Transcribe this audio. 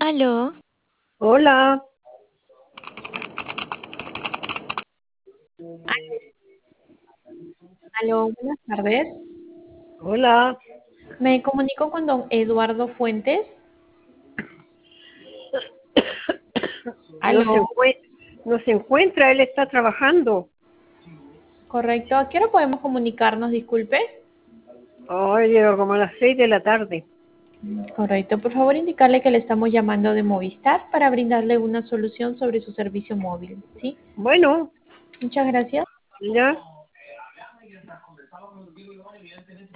Aló, Hola, Aló, buenas tardes. hola. Me comunico con don Eduardo Fuentes. No se Aló, no se encuentra, él está trabajando. correcto. ¿A qué hora podemos comunicarnos? Disculpe. Hoy llega como a las 6 de la tarde. Correcto. Por favor, indicarle que le estamos llamando de Movistar para brindarle una solución sobre su servicio móvil. ¿Sí? Bueno, Muchas gracias. ya.